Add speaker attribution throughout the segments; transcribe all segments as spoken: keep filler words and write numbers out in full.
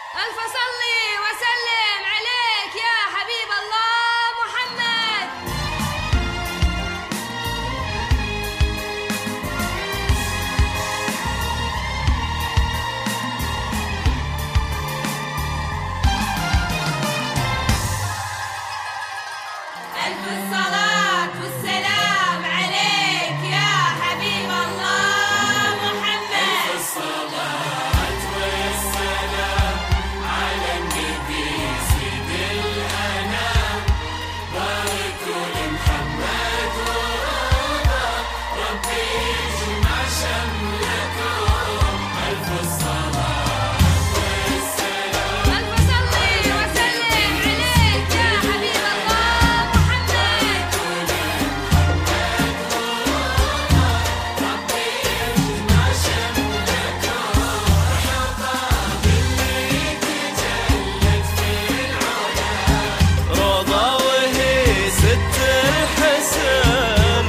Speaker 1: ألف صلي وسلم عليك يا حبيب الله محمد. ألف الصلاة والسلام عليك يا حبيب الله محمد. ألف الصلاة والسلام على النبي سيد الأنام، بارك لمحمد ورضا ربي يجمع شملكم. ألف الصلاة والسلام. ألف صلي وسلم عليك يا حبيب الله محمد. ربي يجمع شملكم. مرحبا باللي تجلت في العلا،
Speaker 2: روضة وهي ست الحسن،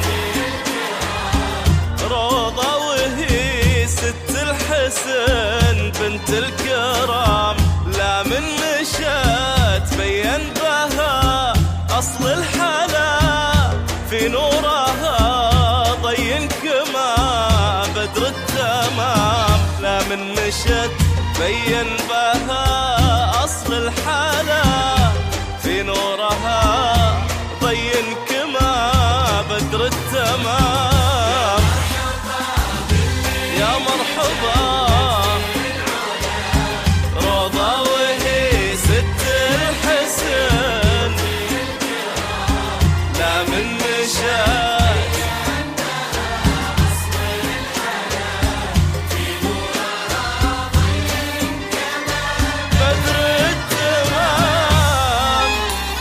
Speaker 2: روضة وهي ست الحسن بنت الكرام، لا من مشات بين بها أصل الحلا، في نورها ضين كما بدر التمام، لا من مشت بين بها أصل الحلا، في نورها ضين كما بدر التمام. يا مرحبا روضة وهي ست الحسن، لا من مشات بدر التمام.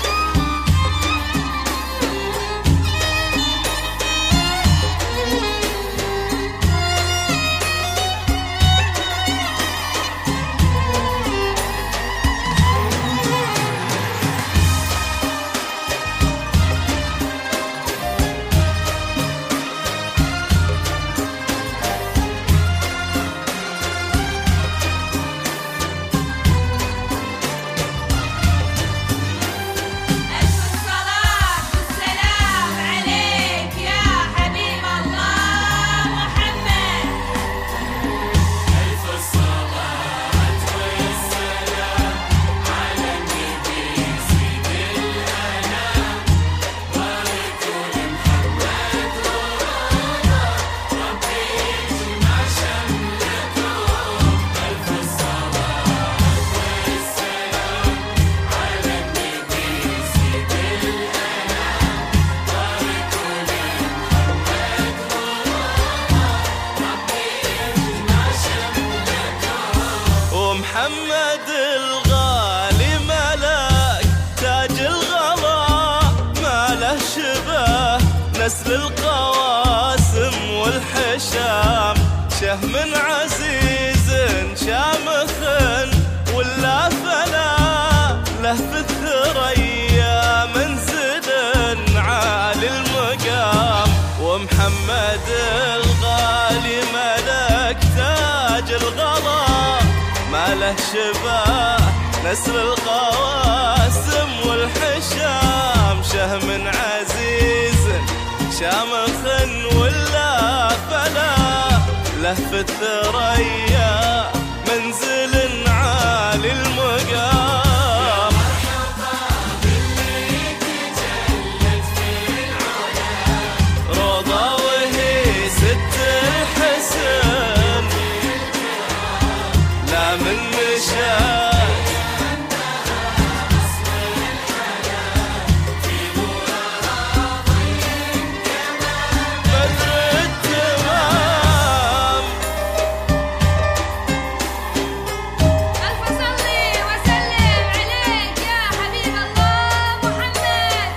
Speaker 1: ألف الصلاة والسلام عليك يا حبيب الله محمد.
Speaker 2: ألف الصلاة والسلام على النبي سيد الأنام، بارك لمحمد ورضا ربي يجمع شملكم. ألف الصلاة والسلام على النبي سيد الأنام، بارك لمحمد ورضا ربي يجمع شملكم. ومحمد الغالي ملك تاج الغلا، ما له شبه نسل القواسم والحشام، شهم عزيز شامخ ولا فلا، له في الثريا منزل عالي المقام. ومحمد الغالي ملك تاج الغلا، ما له شبه نسل القواسم والحشام، شهم عزيز شامخ ولا فلا، له في الثريا منزل عالي المقام. روضة وهي ست الحسن، لا من مشات بدر التمام.
Speaker 1: ألف صلي وسلم عليك يا حبيب الله محمد.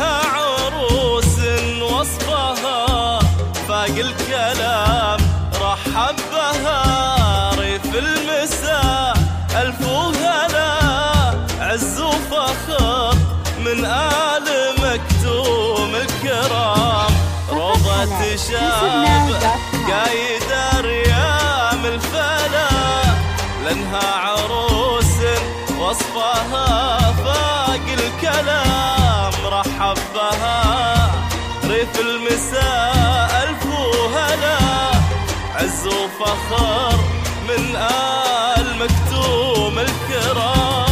Speaker 2: لأنها عروس وصفها فاق الكلام، رحب بها ريف المساء ألف وهلا، عز وفخر من آل مكتوم الكرام، روضة شاب قايدة ريام الفلا، لأنها عروس وصفها فاق الكلام، رحب بها ريف المساء ألف وهلا، عز وفخر من آل مكتوم الكرام.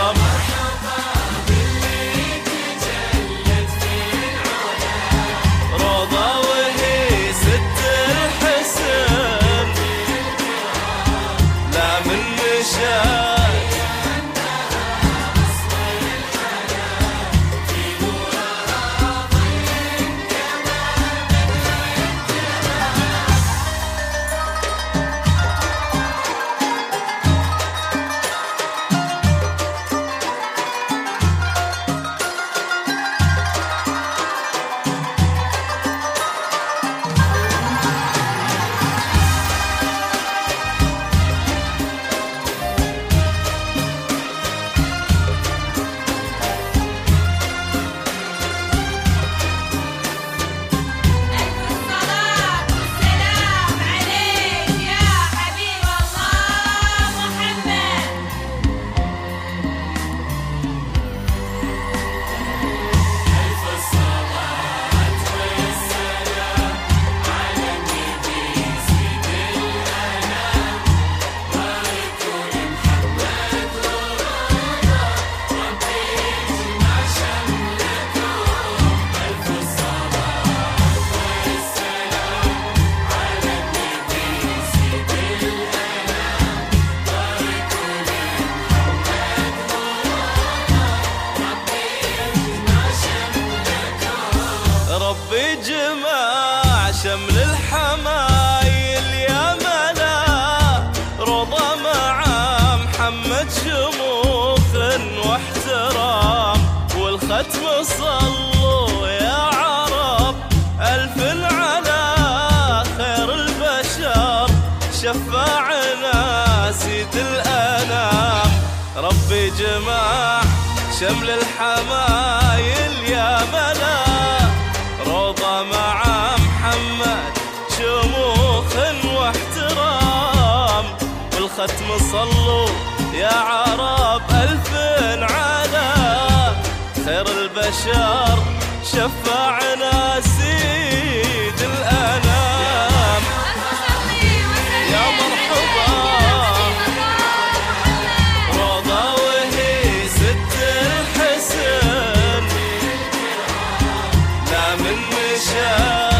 Speaker 2: ربي جمع شمل الحمايل يا ملا، رضا مع محمد شموخ واحترام، والختم صلوا يا عرب ألف على خير البشر، شفاعنا سيد الأنام. ربي جمع شمل الحمايل يا ملا، رضا مع محمد شموخ واحترام، والختم صلوا يا عرب ألف على خير البشر، شفاعنا سيد الأنام. يا مرحبا رضا وهي ست الحسن، لا من مشات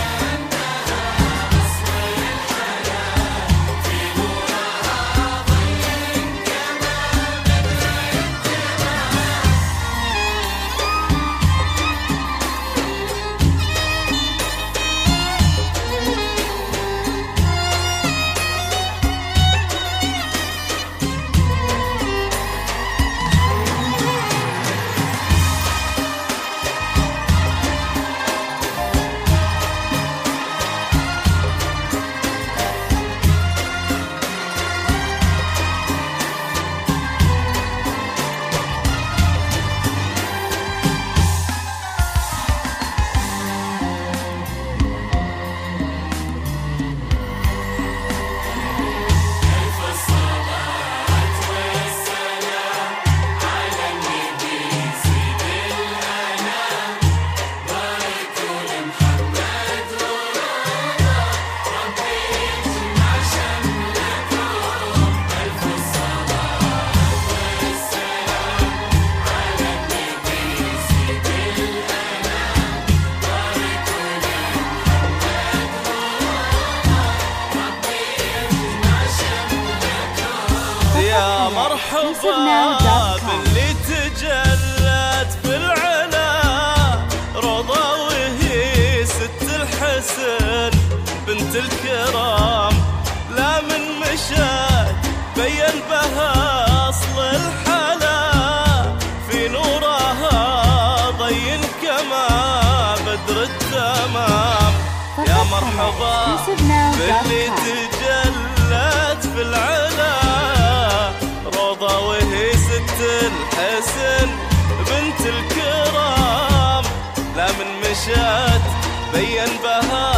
Speaker 2: يا مرحبا باللي تجلت في العلا، رضا وهي ست الحسن بنت الكرام، لا من مشات بين بها أصل الحلا، في نورها ضين كم السما بدر التمام. يا مرحبا باللي تجلت في العلا روضة وهي ست الحسن بنت الكرام. لا من مشات بين بها